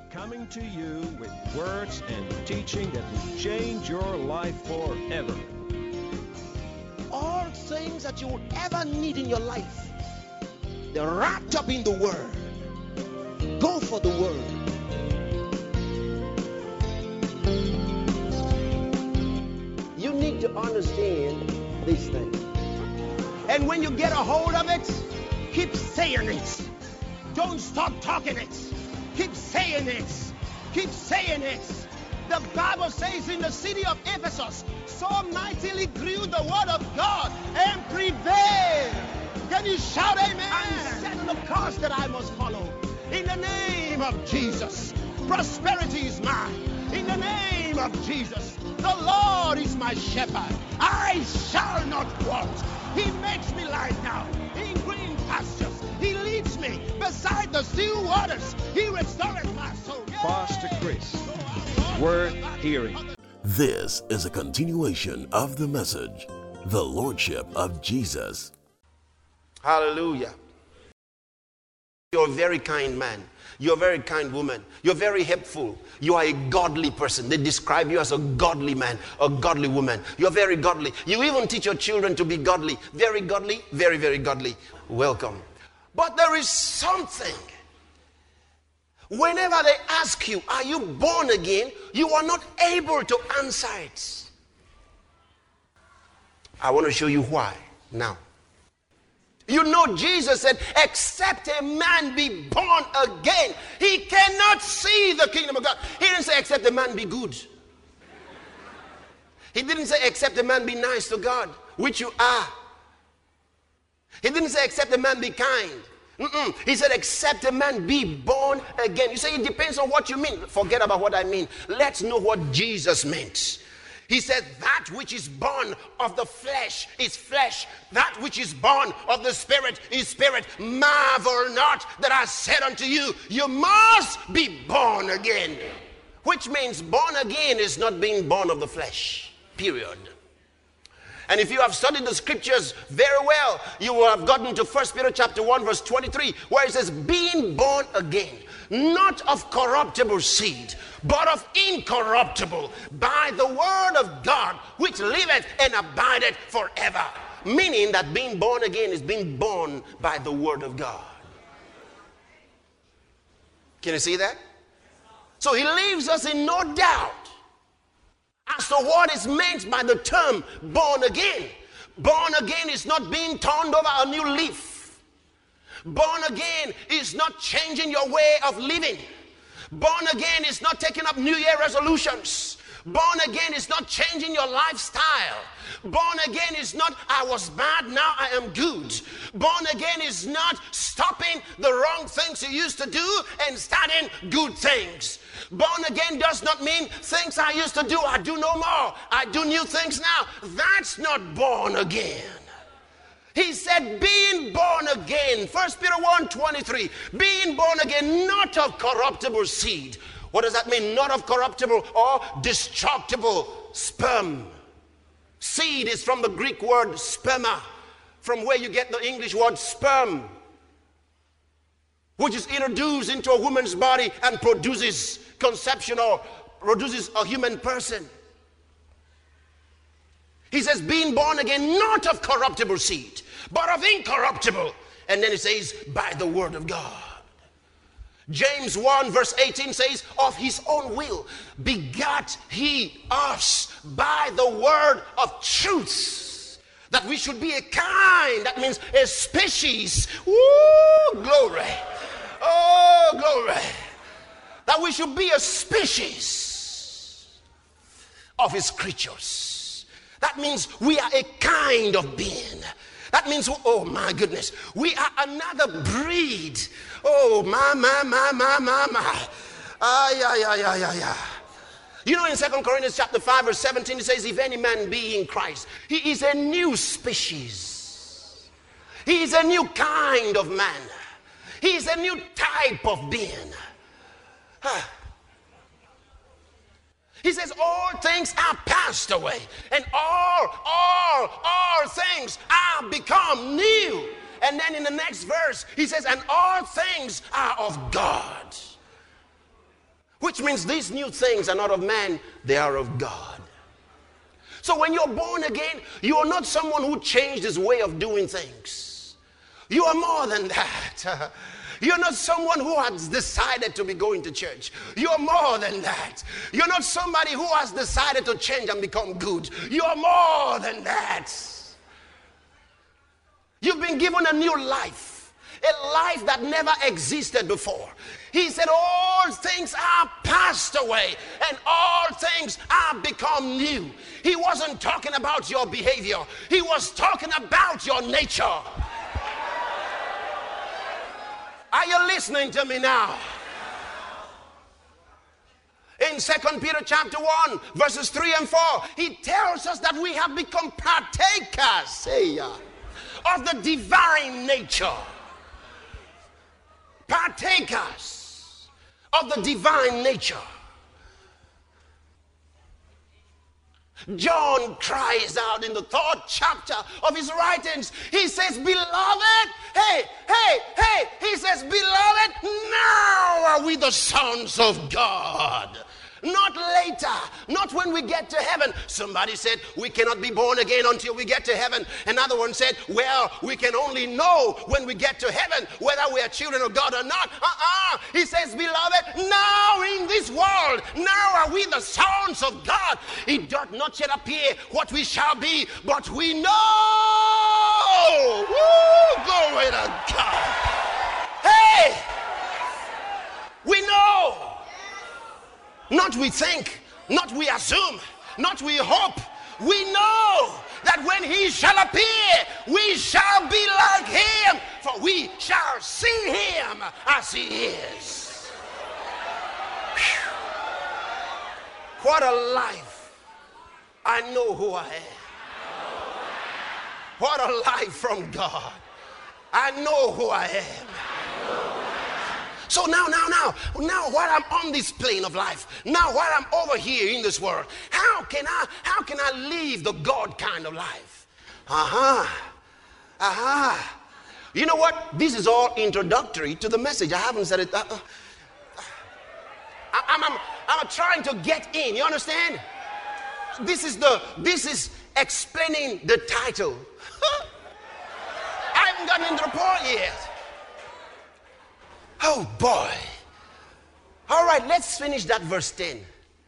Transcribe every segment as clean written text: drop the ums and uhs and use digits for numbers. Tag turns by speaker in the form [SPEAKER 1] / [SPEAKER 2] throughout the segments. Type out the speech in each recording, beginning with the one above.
[SPEAKER 1] coming to you with words and teaching that will change your life forever.
[SPEAKER 2] All things that you will ever need in your life, they're wrapped up in the Word. Go for the Word. You need to understand these things. And when you get a hold of it, keep saying it. Don't stop talking it. Keep saying it. Keep saying it. The Bible says in the city of Ephesus, so mightily grew the word of God and prevailed. Can you shout amen? And set the course that I must follow. In the name of Jesus, prosperity is mine. In the name of Jesus, the Lord is my shepherd. I shall not want. He makes me lie down in green pastures. He leads me beside the still waters. He restores my soul.
[SPEAKER 1] Pastor Chris, worth hearing.
[SPEAKER 3] This is a continuation of the message, the Lordship of Jesus.
[SPEAKER 2] Hallelujah. You're a very kind man. You're a very kind woman. You're very helpful. You are a godly person. They describe you as a godly man, a godly woman. You're very godly. You even teach your children to be godly. Very godly, very, very godly. Welcome. But there is something. Whenever they ask you, are you born again? You are not able to answer it. I want to show you why now. You know, Jesus said, except a man be born again, he cannot see the kingdom of God. He didn't say, except a man be good. He didn't say, except a man be nice to God, which you are. He didn't say, except a man be kind. He said, except a man be born again. You say, it depends on what you mean. Forget about what I mean. Let's know what Jesus meant. He said, that which is born of the flesh is flesh. That which is born of the Spirit is spirit. Marvel not that I said unto you, you must be born again. Which means born again is not being born of the flesh. Period. And if you have studied the scriptures very well, you will have gotten to 1 Peter chapter 1 verse 23, where it says, being born again, not of corruptible seed, but of incorruptible, by the word of God, which liveth and abideth forever. Meaning that being born again is being born by the word of God. Can you see that? So he leaves us in no doubt as to what is meant by the term born again. Born again is not being turned over a new leaf. Born again is not changing your way of living. Born again is not taking up New Year resolutions. Born again is not changing your lifestyle. Born again is not, I was bad, now I am good. Born again is not stopping the wrong things you used to do and starting good things. Born again does not mean things I used to do, I do no more. I do new things now. That's not born again. He said, being born again, 1 Peter 1:23, being born again, not of corruptible seed. What does that mean? Not of corruptible or destructible sperm. Seed is from the Greek word sperma, from where you get the English word sperm, which is introduced into a woman's body and produces conception or produces a human person. He says, being born again, not of corruptible seed, but of incorruptible. And then it says, by the word of God. James 1 verse 18 says, of his own will begat he us by the word of truth, that we should be a kind, that means a species. Woo, glory. Oh, glory. That we should be a species of his creatures. That means we are a kind of being. That means, oh my goodness, we are another breed. Oh, my. You know, in 2 Corinthians chapter 5 verse 17, it says, if any man be in Christ, he is a new species. He is a new kind of man. He is a new type of being. He says, all things are passed away, and all things are become new. And then in the next verse, he says, and all things are of God. Which means these new things are not of man, they are of God. So when you're born again, you are not someone who changed his way of doing things. You are more than that. You're not someone who has decided to be going to church. You're more than that. You're not somebody who has decided to change and become good. You're more than that. You've been given a new life, a life that never existed before. He said all things are passed away and all things are become new. He wasn't talking about your behavior. He was talking about your nature. Are you listening to me now? In 2 Peter chapter 1, verses 3 and 4, he tells us that we have become partakers of the divine nature. Partakers of the divine nature. John cries out in the 3rd chapter of his writings. He says, beloved, hey, he says, beloved, now are we the sons of God. Not later, not when we get to heaven. Somebody said we cannot be born again until we get to heaven. Another one said, well, we can only know when we get to heaven whether we are children of God or not. He says, beloved, now in this world, now are we the sons of God. It doth not yet appear what we shall be, but we know. Woo, glory to God. Hey, we know. Not we think, not we assume, not we hope. We know that when he shall appear, we shall be like him, for we shall see him as he is. Whew. What a life. I know who I am. What a life from God. I know who I am. So now, while I'm on this plane of life, now while I'm over here in this world, how can I live the God kind of life? You know what? This is all introductory to the message. I haven't said it. I'm trying to get in. You understand? This is explaining the title. I haven't gotten into the point yet. Oh boy. All right, let's finish that verse 10.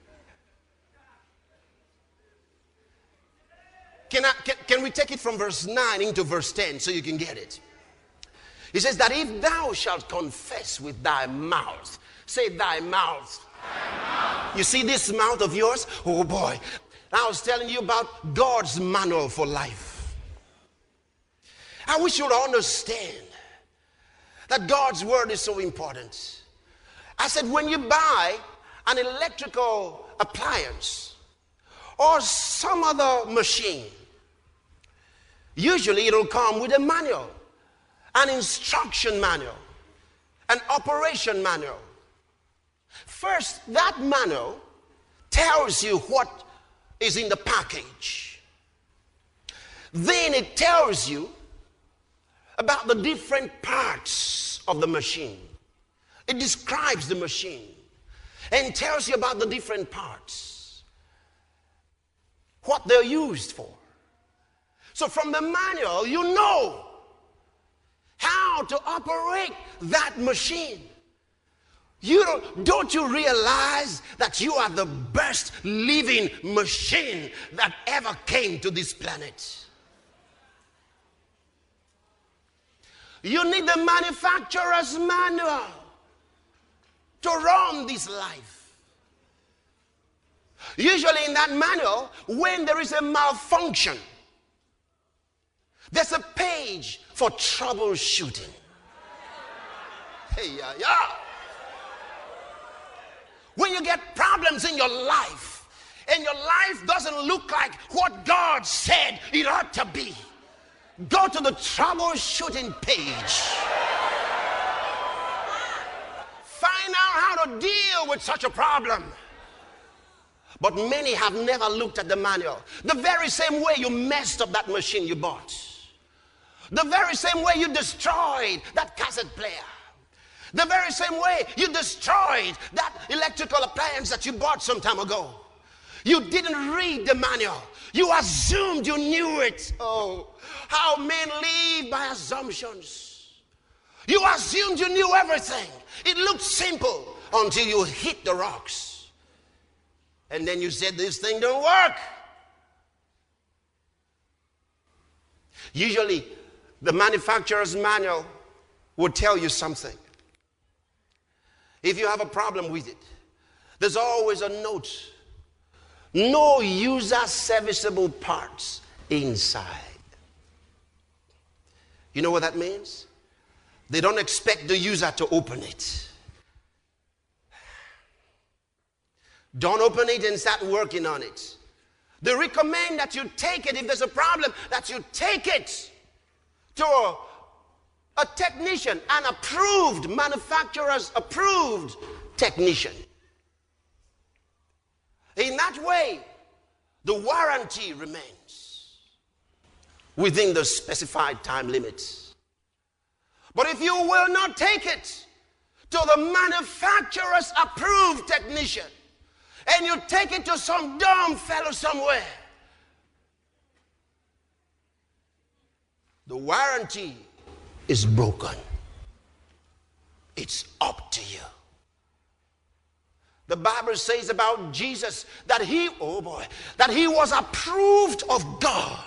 [SPEAKER 2] Can we take it from verse 9 into verse 10 so you can get it? He says that if thou shalt confess with thy mouth, say thy mouth. You see this mouth of yours? Oh boy. I was telling you about God's manual for life. I wish you would understand that God's word is so important. I said when you buy an electrical appliance or some other machine, usually it'll come with a manual, an instruction manual, an operation manual. First, that manual tells you what is in the package. Then it tells you about the different parts of the machine. It describes the machine and tells you about the different parts, what they're used for. So from the manual, you know how to operate that machine. Don't you realize that you are the best living machine that ever came to this planet? You need the manufacturer's manual to run this life. Usually in that manual, when there is a malfunction, there's a page for troubleshooting. Hey, yeah. When you get problems in your life and your life doesn't look like what God said it ought to be, go to the troubleshooting page. Find out how to deal with such a problem. But many have never looked at the manual. The very same way you messed up that machine you bought. The very same way you destroyed that cassette player. The very same way you destroyed that electrical appliance that you bought some time ago. You didn't read the manual. You assumed you knew it. Oh, how men live by assumptions. You assumed you knew everything. It looked simple until you hit the rocks. And then you said, this thing don't work. Usually, the manufacturer's manual will tell you something. If you have a problem with it, there's always a note. No user serviceable parts inside. You know what that means? They don't expect the user to open it. Don't open it and start working on it. They recommend that you take it, if there's a problem, that you take it to a technician, an approved, manufacturer's approved technician. In that way, the warranty remains within the specified time limits. But if you will not take it to the manufacturer's approved technician, and you take it to some dumb fellow somewhere, the warranty is broken. It's up to you. The Bible says about Jesus that he was approved of God.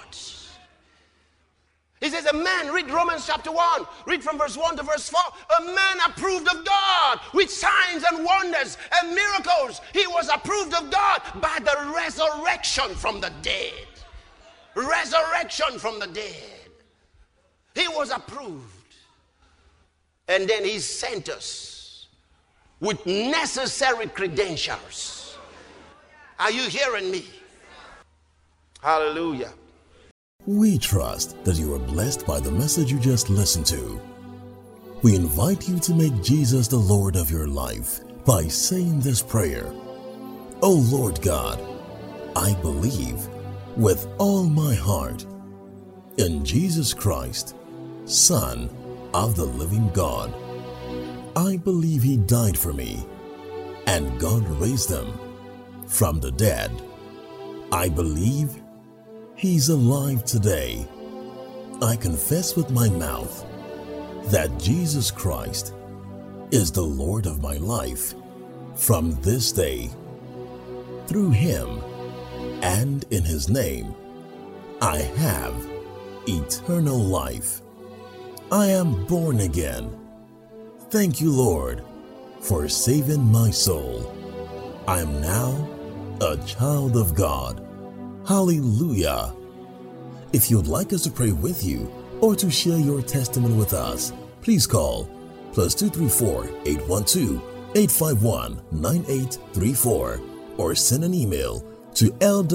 [SPEAKER 2] He says a man, read Romans chapter 1, read from verse 1 to verse 4, a man approved of God with signs and wonders and miracles. He was approved of God by the resurrection from the dead. Resurrection from the dead. He was approved. And then he sent us with necessary credentials. Are you hearing me? Hallelujah.
[SPEAKER 3] We trust that you are blessed by the message you just listened to. We invite you to make Jesus the Lord of your life by saying this prayer. Oh Lord God, I believe with all my heart in Jesus Christ, Son of the living God. I believe he died for me and God raised him from the dead. I believe he's alive today. I confess with my mouth that Jesus Christ is the Lord of my life from this day. Through him and in his name, I have eternal life. I am born again. Thank you, Lord, for saving my soul. I am now a child of God. Hallelujah. If you'd like us to pray with you or to share your testimony with us, please call +234 812 851 9834 or send an email to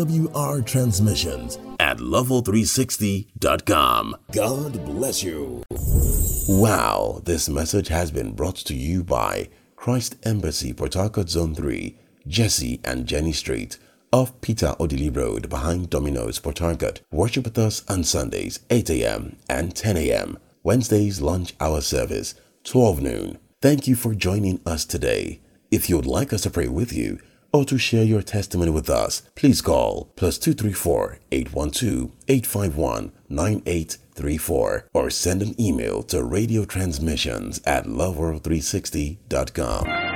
[SPEAKER 3] lwrtransmissions@level360.com. God bless you. Wow, this message has been brought to you by Christ Embassy, Port Harcourt Zone 3, Jesse and Jenny Street, off Peter Odili Road behind Domino's, Port Harcourt. Worship with us on Sundays, 8 a.m. and 10 a.m. Wednesdays, lunch hour service, 12 noon. Thank you for joining us today. If you'd like us to pray with you or to share your testimony with us, please call +234 812 851 9834 or send an email to radiotransmissions@level360.com.